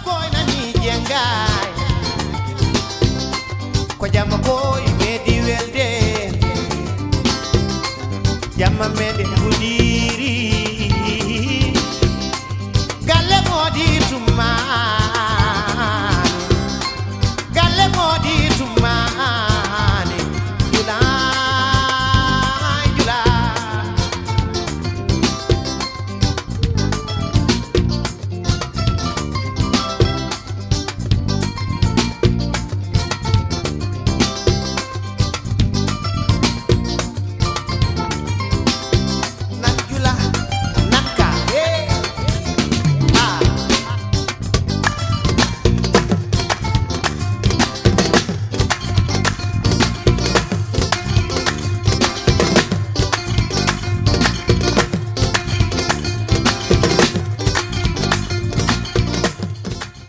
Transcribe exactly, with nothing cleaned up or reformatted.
boy na ni jengay ko jamma boy medi welde jamma mede budiri